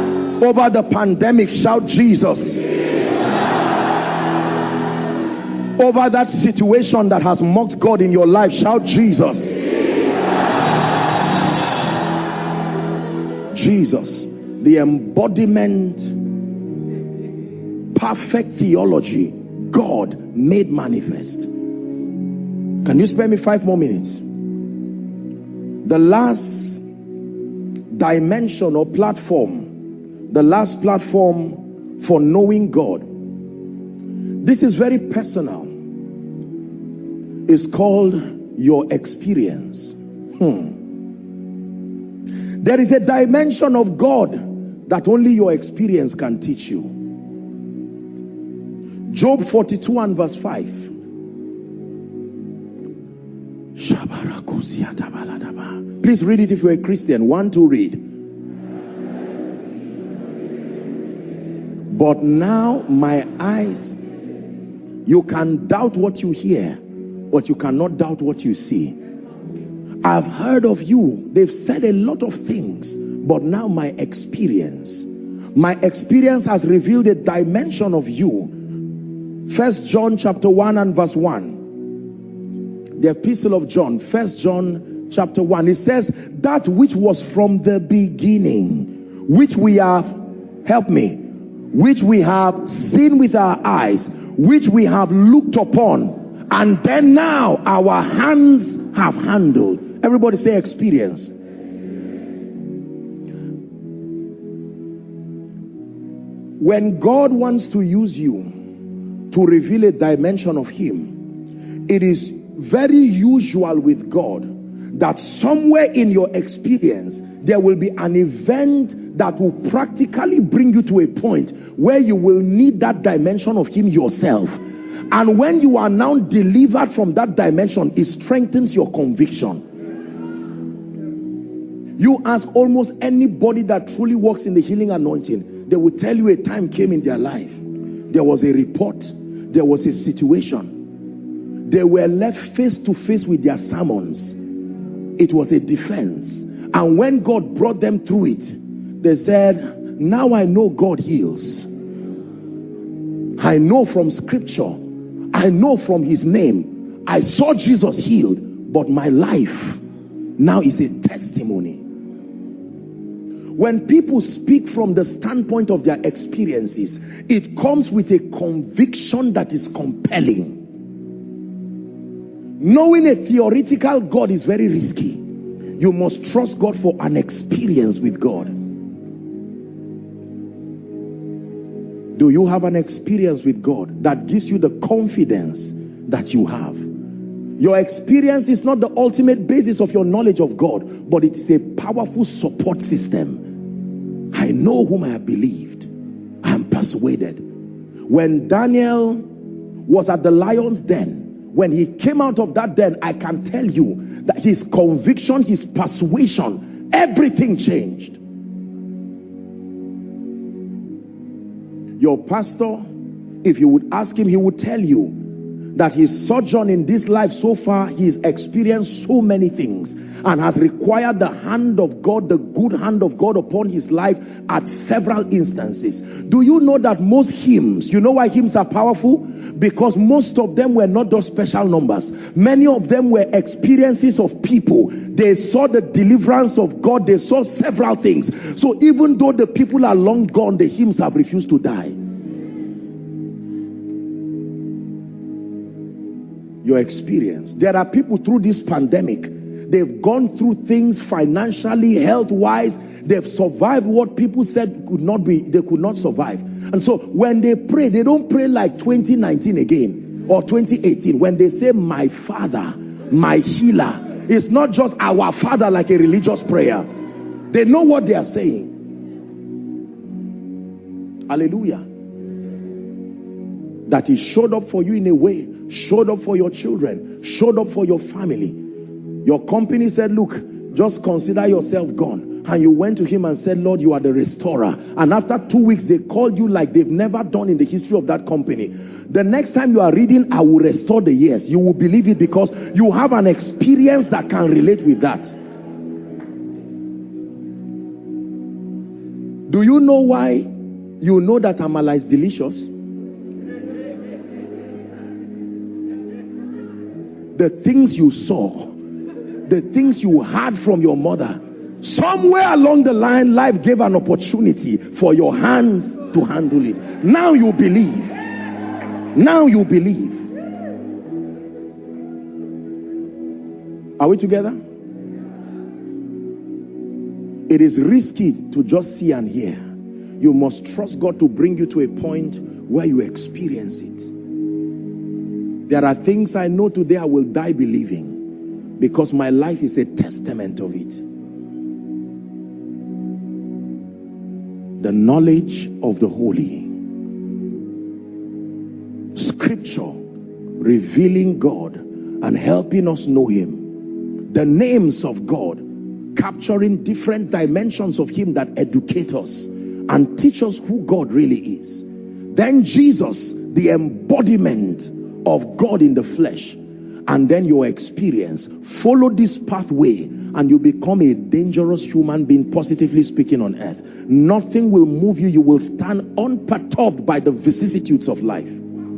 Over the pandemic, shout Jesus. Jesus. Over that situation that has mocked God in your life, shout Jesus. Jesus, the embodiment, perfect theology, God made manifest. Can you spare me 5 more minutes? The last dimension or platform, the last platform for knowing God, this is very personal. It's called your experience. There is a dimension of God that only your experience can teach you. Job 42 and verse 5. Please read it if you're a Christian. 1, 2, read. But now my eyes, you can doubt what you hear, but you cannot doubt what you see. I've heard of you. They've said a lot of things, but now my experience has revealed a dimension of you. 1 John chapter 1 and verse 1. The epistle of John, 1 John chapter 1. It says, that which was from the beginning, which we have, help me, which we have seen with our eyes, which we have looked upon, and then now our hands have handled. Everybody say experience. When God wants to use you to reveal a dimension of Him, it is very usual with God that somewhere in your experience there will be an event that will practically bring you to a point where you will need that dimension of Him yourself. And when you are now delivered from that dimension, it strengthens your conviction. You ask almost anybody that truly works in the healing anointing, they will tell you a time came in their life. There was a report. There was a situation. They were left face to face with their sermons. It was a defense. And when God brought them through it, they said, now I know God heals. I know from scripture. I know from His name. I saw Jesus healed. But my life now is a testimony. When people speak from the standpoint of their experiences, it comes with a conviction that is compelling. Knowing a theoretical God is very risky. You must trust God for an experience with God. Do you have an experience with God that gives you the confidence that you have? Your experience is not the ultimate basis of your knowledge of God, but it is a powerful support system. I know whom I have believed. I am persuaded. When Daniel was at the lion's den, when he came out of that den, I can tell you that his conviction, his persuasion, everything changed. Your pastor, if you would ask him, he would tell you that his sojourn in this life so far, he's experienced so many things and has required the hand of God, the good hand of God upon his life at several instances. Do you know that most hymns, you know why hymns are powerful? Because most of them were not those special numbers. Many of them were experiences of people. They saw the deliverance of God. They saw several things. So even though the people are long gone, the hymns have refused to die. Your experience. There are people through this pandemic, they've gone through things financially, health-wise. They've survived what people said could not be, they could not survive. And so when they pray, they don't pray like 2019 again or 2018. When they say, my Father, my healer, it's not just our Father like a religious prayer. They know what they are saying. Hallelujah. That He showed up for you in a way, showed up for your children, showed up for your family. Your company said, look, just consider yourself gone. And you went to Him and said, Lord, you are the restorer. And after 2 weeks, they called you like they've never done in the history of that company. The next time you are reading, I will restore the years, you will believe it because you have an experience that can relate with that. Do you know why you know that amala is delicious? the things you saw, the things you heard from your mother, somewhere along the line, life gave an opportunity for your hands to handle it. Now you believe. Now you believe. Are we together? It is risky to just see and hear. You must trust God to bring you to a point where you experience it. There are things I know today I will die believing, because my life is a testament of it. The knowledge of the holy. Scripture revealing God and helping us know him. The names of God capturing different dimensions of him that educate us and teach us who God really is. Then Jesus, the embodiment of God in the flesh. And then your experience. Follow this pathway and you become a dangerous human being, positively speaking, on earth. Nothing will move you. You will stand unperturbed by the vicissitudes of life.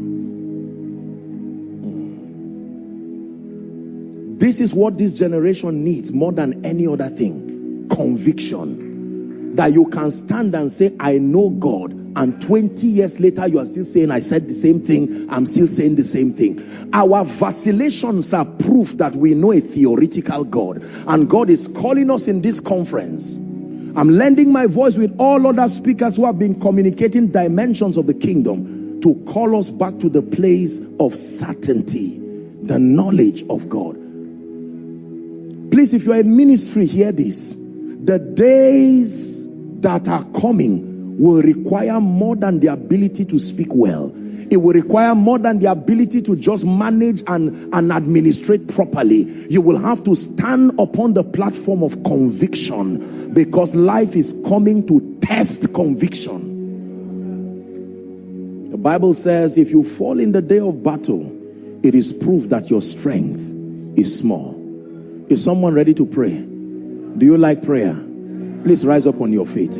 This is what this generation needs more than any other thing. Conviction. That you can stand and say, I know God, and 20 years later you are still saying, I said the same thing, I'm still saying the same thing. Our vacillations are proof that we know a theoretical God, and God is calling us in this conference. I'm lending my voice with all other speakers who have been communicating dimensions of the kingdom to call us back to the place of certainty, the knowledge of God. Please, if you are in ministry, hear this. The days that are coming will require more than the ability to speak well. It will require more than the ability to just manage and administrate properly. You will have to stand upon the platform of conviction, because life is coming to test conviction. The Bible says if you fall in the day of battle, it is proof that your strength is small. Is someone ready to pray? Do you like prayer? Please rise up on your feet.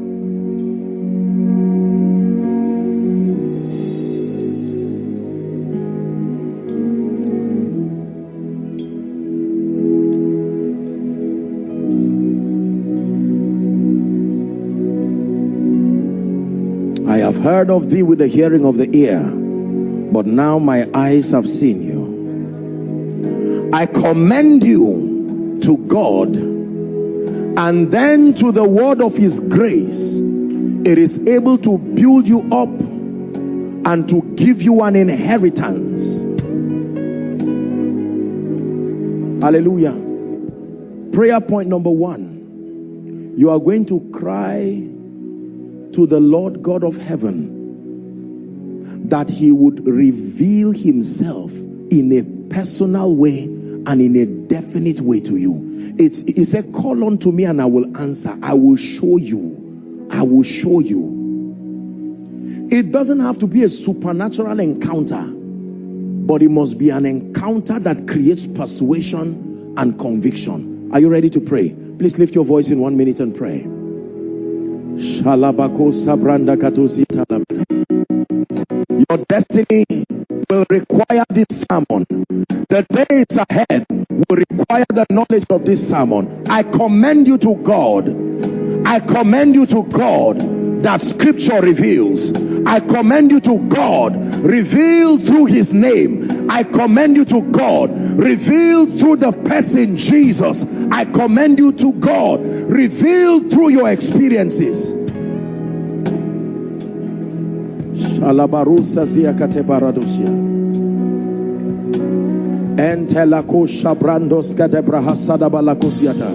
I have heard of thee with the hearing of the ear, but now my eyes have seen you. I commend you to God and then to the word of his grace. It is able to build you up and to give you an inheritance. Hallelujah. Prayer point number 1. You are going to cry to the Lord God of heaven that he would reveal himself in a personal way and in a definite way to you. He said, call unto me and I will answer. I will show you. I will show you. It doesn't have to be a supernatural encounter, but it must be an encounter that creates persuasion and conviction. Are you ready to pray? Please lift your voice in 1 minute and pray. Your destiny will require this sermon. The days ahead will require the knowledge of this sermon. I commend you to God. I commend you to God that scripture reveals. I commend you to God revealed through his name. I commend you to God revealed through the person Jesus. I commend you to God revealed through your experiences. Shalabarusa ziakate baradusia. Entelako shabrandos kadebrahasada balakosiata.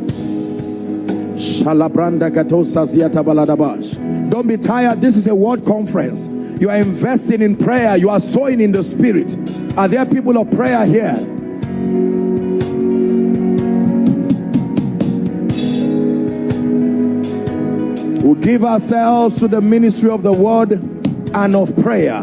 Shalabranda katosa ziata baladabash. Don't be tired. This is a word conference. You are investing in prayer. You are sowing in the spirit. Are there people of prayer here? We give ourselves to the ministry of the word and of prayer.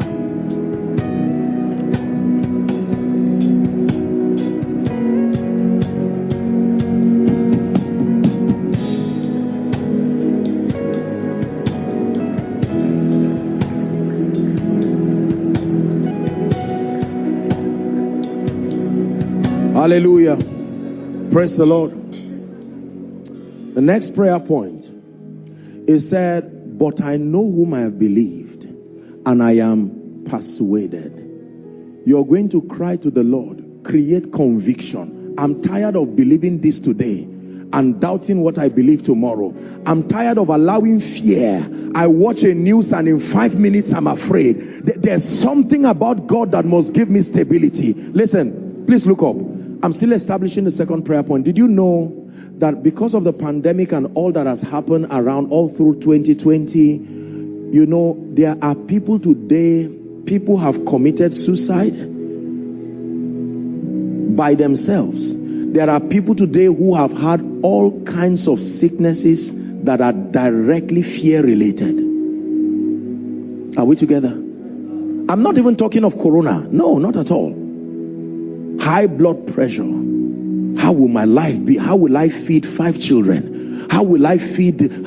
Hallelujah. Praise the Lord. The next prayer point is said, but I know whom I have believed, and I am persuaded. You're going to cry to the Lord, create conviction. I'm tired of believing this today and doubting what I believe tomorrow. I'm tired of allowing fear. I watch a news and in 5 minutes I'm afraid. There's something about God that must give me stability. Listen, please look up. I'm still establishing the second prayer point. Did you know that because of the pandemic and all that has happened around all through 2020, you know, there are people today, people have committed suicide by themselves. There are people today who have had all kinds of sicknesses that are directly fear related. Are we together? I'm not even talking of corona. No, not at all. High blood pressure. How will my life be? How will I feed 5 children? How will I feed? Do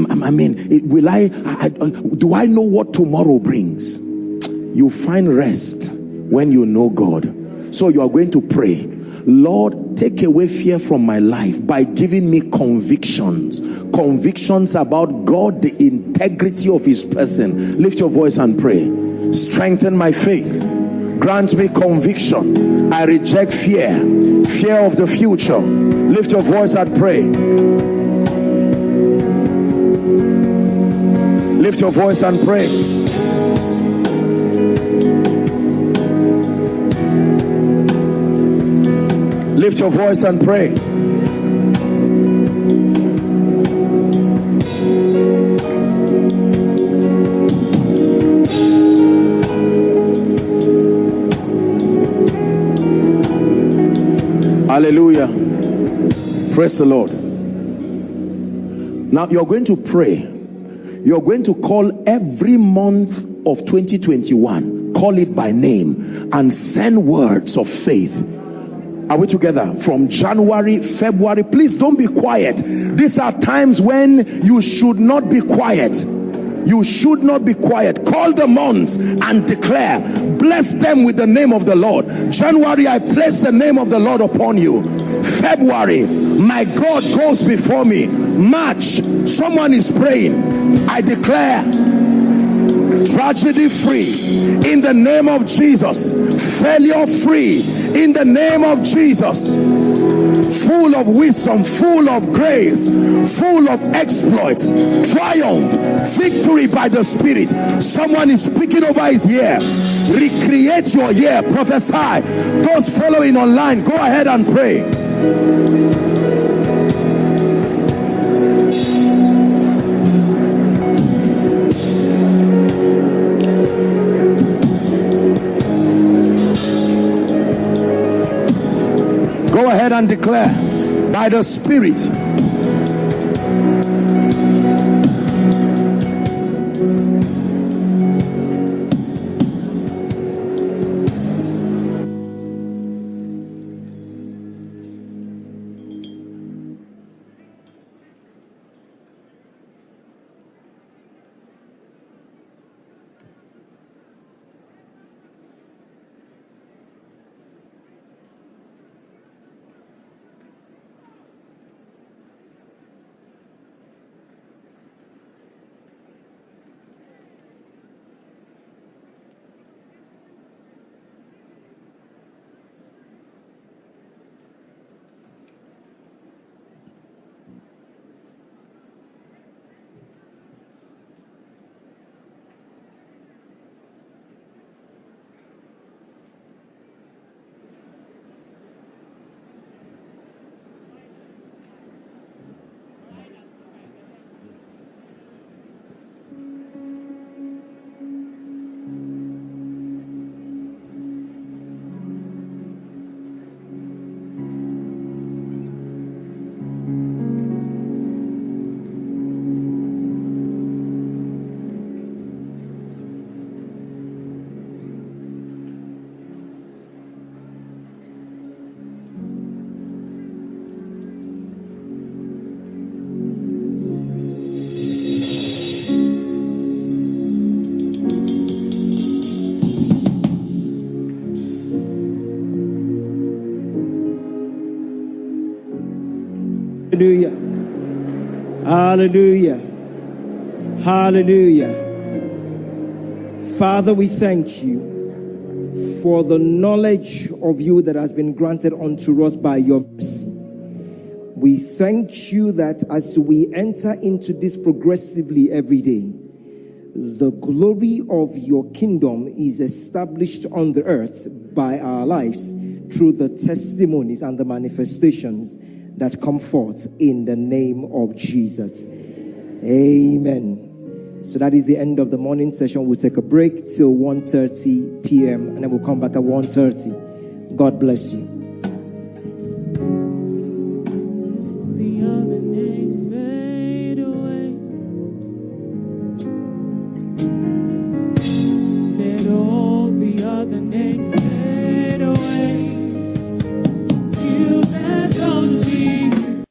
I know what tomorrow brings? You find rest when you know God. So you are going to pray, Lord, take away fear from my life by giving me convictions. Convictions about God, the integrity of his person. Lift your voice and pray. Strengthen my faith. Grant me conviction. I reject fear. Fear of the future. Lift your voice and pray. Lift your voice and pray. Lift your voice and pray. Hallelujah. Praise the Lord. Now you're going to pray. You're going to call every month of 2021, call it by name, and send words of faith. Are we together? From January, February, please don't be quiet. These are times when you should not be quiet. You should not be quiet. Call the months and declare. Bless them with the name of the Lord. January, I place the name of the Lord upon you. February, my God goes before me. March, someone is praying. I declare tragedy free in the name of Jesus. Failure free in the name of Jesus. Full of wisdom, full of grace, full of exploits, triumph, victory by the Spirit. Someone is speaking over his year. Recreate your year. Prophesy. Those following online, go ahead and pray. Go ahead and declare by the Spirit. Hallelujah. Hallelujah. Hallelujah. Father, we thank you for the knowledge of you that has been granted unto us by your mercy. We thank you that as we enter into this progressively every day, the glory of your kingdom is established on the earth by our lives through the testimonies and the manifestations that come forth in the name of Jesus. Amen. So that is the end of the morning session. We'll take a break till 1:30 p.m. and then we'll come back at 1:30. God bless you.